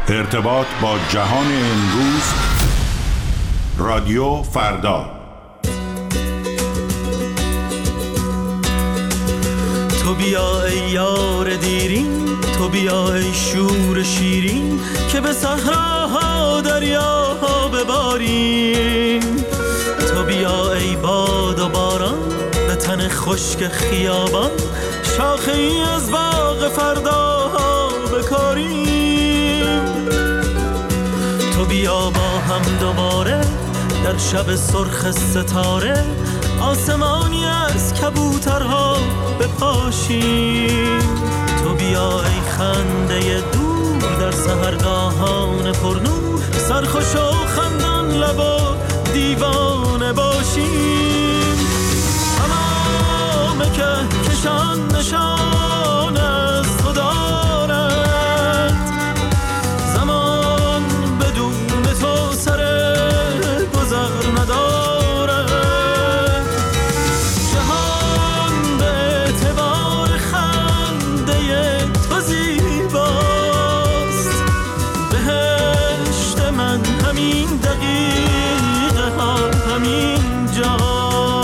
ارتباط با جهان امروز. رادیو فردا. تو بیا ای یار دیرین، تو بیا ای شور شیرین، که به صحراها دریاها بباریم. تو بیا ای باد و باران، به تن خشک خیابان، شاخه ای از باغ فرداها بکاریم. تو بیا با هم دوباره در شب سرخ ستاره، آسمانی از کبوترها بپاشیم. تو بیا ای خنده دور در سحرگاهان پرنور، سرخوش و خندان لب و دیوانه باشیم. تمام که کشان نشان از تو دارد، زمان بدون تو سر گذر ندارد. جهان به اعتبار خنده تو زیباست، بهشت من همین دقیقه ها همین جاست.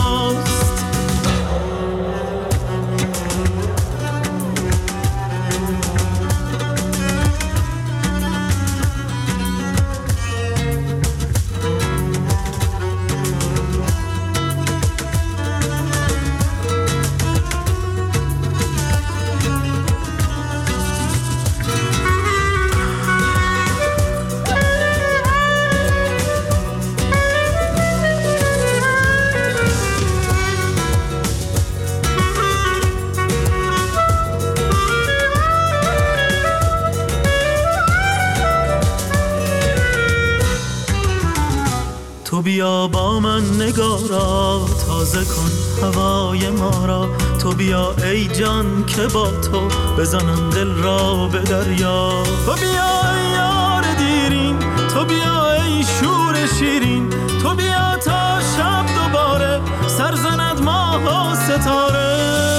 تو بیا با من نگارا، تازه کن هوای ما را. تو بیا ای جان که با تو بزنم دل را به دریا. تو بیا ای یار دیرین، تو بیا ای شور شیرین، تو بیا تا شب دوباره سر زند ماه و ستاره.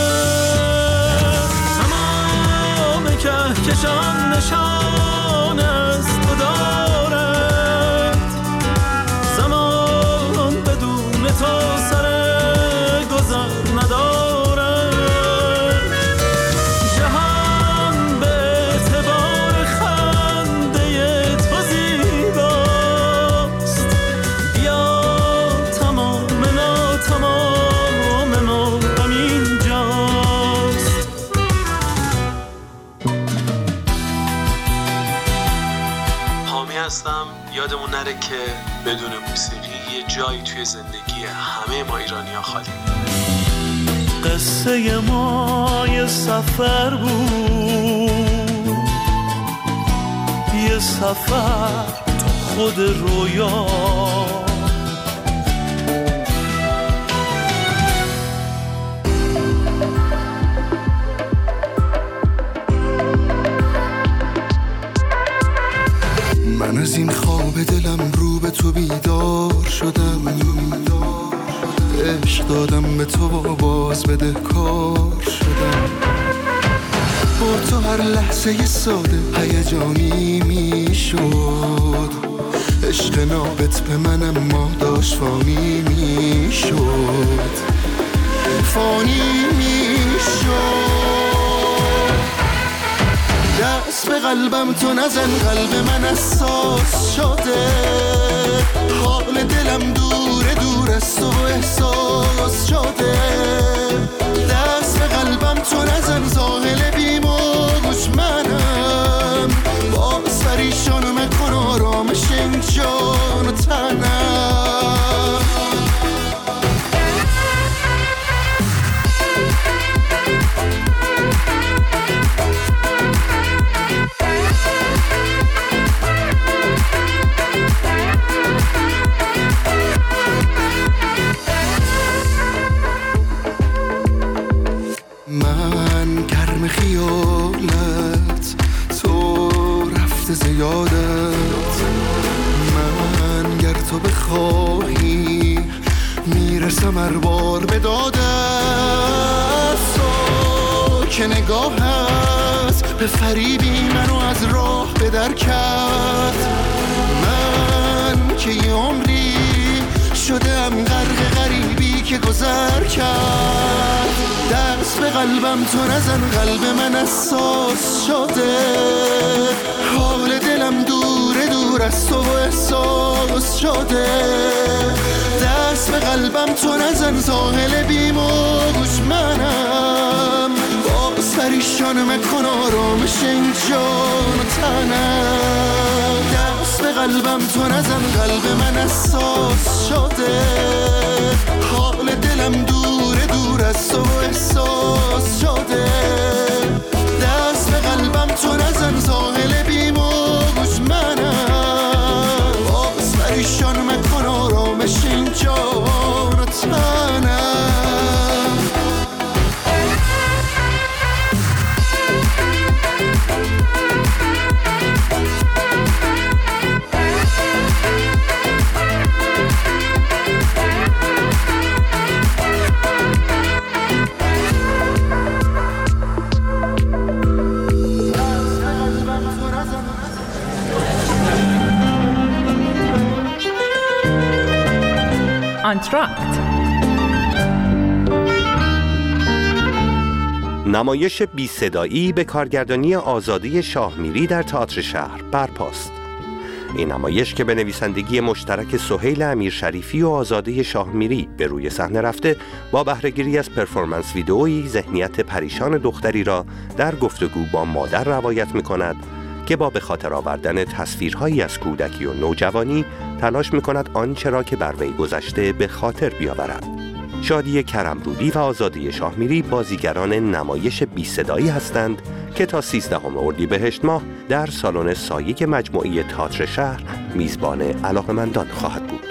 تمام کهکشان نشان از تو دارد، زمان بدون تو سر گذر ندارد. جهان به اعتبار خنده تو زیباست، بیا تمام ناتمام ما همین جاست. حامی هستم. یادمون نره که بدون موسیقی یه جایی توی زندگی همه ما ایرانی‌ها خالی. قصه ما یه سفر بود، یه سفر تو خود رویا. من از این خواب دلم رو به تو بیدار شدم، عشق دادم به تو و باز بده کار شدم. با تو هر لحظه ساده هیجانی می شد، عشق نابت به من اما داشت فانی می شد، فانی می شد. دست به قلبم تو نزن، قلب من اساس شده، حال دلم دوره دور از تو و احساس شده. دست به قلبم تو نزن، زاهل بیموج منم، باز پریشان مکن آرامش این جان و تنم. من گرم خیالت، تو رفته زیادت. من گر تو بخواهی میرسم هر بار به دادت. تو که نگاهت به فریبی منو از راه به در کرد، که گذر کرد. دست به قلبم تو نزن، قلب من اساس شده. حال دلم دوره دور از تو و احساس شده. دست به قلبم تو نزن، ساحل بیموج منم. باز پریشان مکن آرامش این جان و تنم. دست به قلبم تو نزن، قلب من اساس شده. حال دلم دوره دور از تو و احساس شده. دست به قلبم تو نزن، ساحل بیموج منم. باز پریشان مکن آرامش این جان و تنم. آنتراکت، نمایش بی صدایی به کارگردانی آزاده شاهمیری در تئاتر شهر برپاست. این نمایش که به نویسندگی مشترک سهیل امیرشریفی و آزاده شاهمیری به روی صحنه رفته، با بهره‌گیری از پرفورمنس ویدئویی ذهنیت پریشان دختری را در گفتگو با مادر روایت می‌کند که با به خاطر آوردن تصویرهایی از کودکی و نوجوانی تلاش می‌کند آنچه را که بر وی گذشته به خاطر بیاورد. شادی کرمرودی و آزاده شاهمیری بازیگران نمایش بی صدایی هستند که تا 13 اردیبهشت ماه در سالن سایه مجموعه تئاتر شهر میزبان علاقه‌مندان خواهد بود.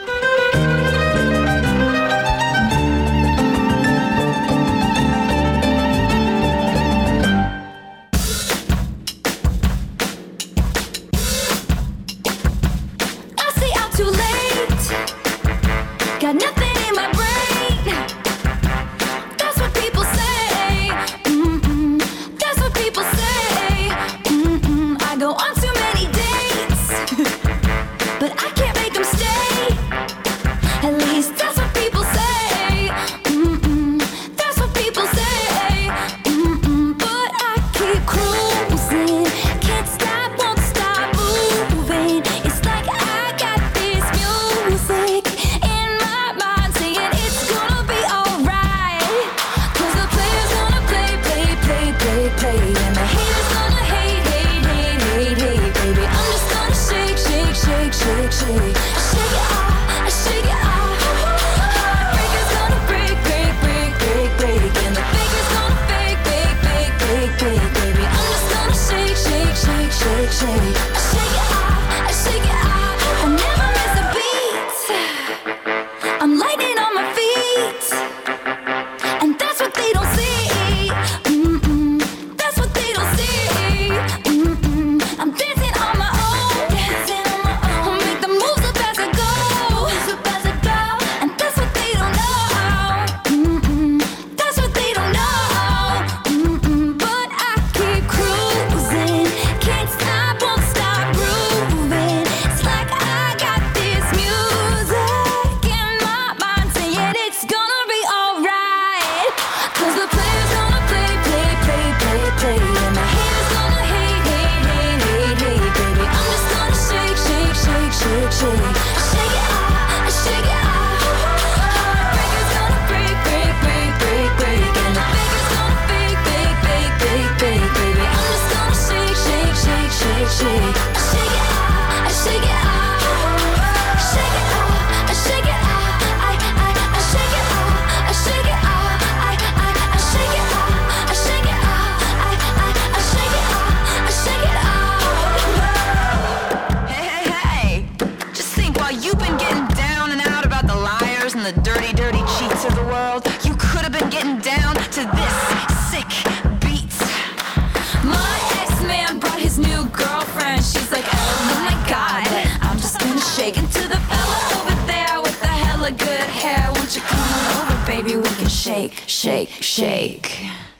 Shake, shake, shake.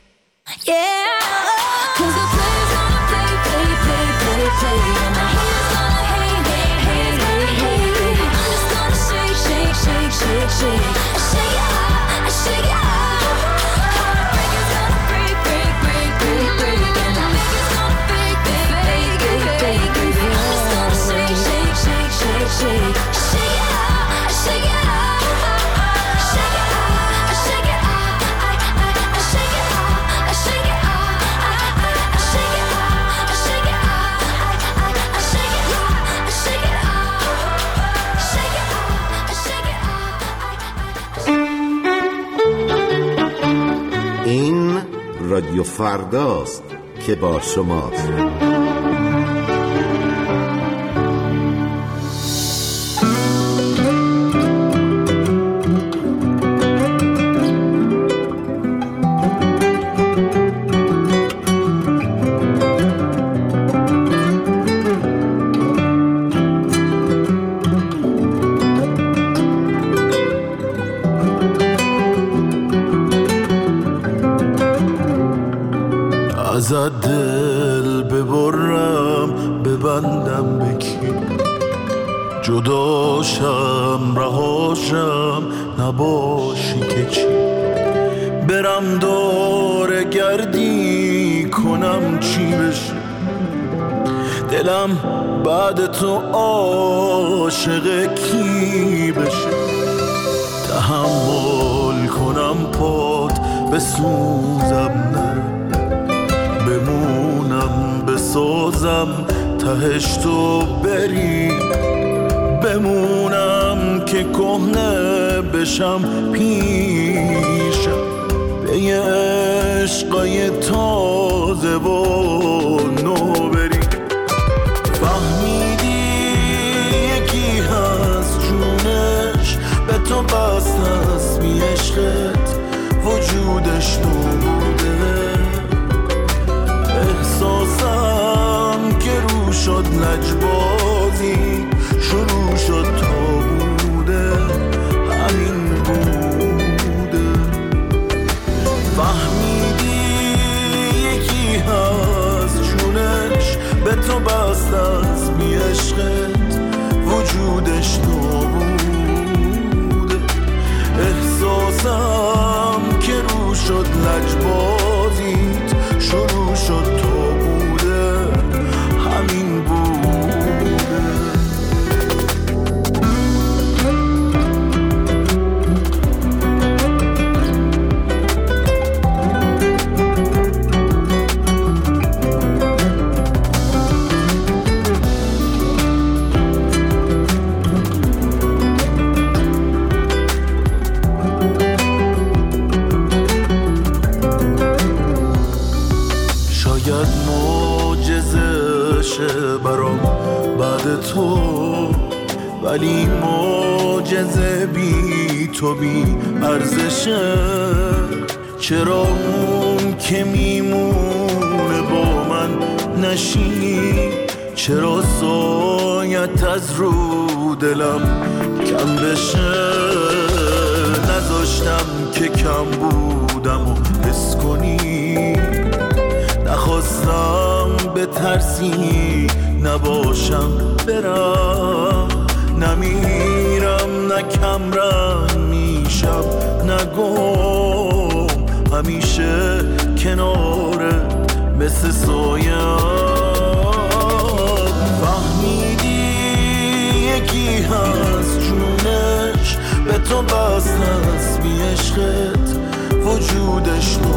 Yeah, 'cause the players gonna play, play, play, play, play, and the haters gonna hate, hate, hate, hate, hate. I'm just gonna shake, shake, shake, shake, shake. Shake it out, رادیو فرداست که با شماست. ازت دل ببرم ببندم بکی، جداشم رهاشم نباشی که چی، برم دور گردی کنم چی بشی، دلم بعد تو عاشق کی بشه، تحمل کنم پات بسوزم نه، بمونم بسازم تهش تو بری، بمونم که کهنه بشم پیشم، به یه عشقای تازه و نو بری. فهمیدی یکی هست جونش به تو بست هست، بی عشقت وجودش نبوده، احساسم که رو شد لجبازی شروع شد تا بوده همین بوده. فهمیدی یکی هست جونش به تو بست از بی عشقت وجودش نبوده، احساسم که رو شد لجبازیت شروع شد تو بوده همین بوده. برام بعد تو، ولی معجزه بی تو بی ارزشه، چرا اون که میمونه با من نشی، چرا سایت از رو دلم کم بشه، نذاشتم که کم بودم و حس کنی، نخواستم به ترسی نباشم برم، نمیرم نه کمرنگ میشم نگم، همیشه کنارت مثل سایه. فهمیدی یکی هست جونش به تو بست هست، بی عشقت وجودش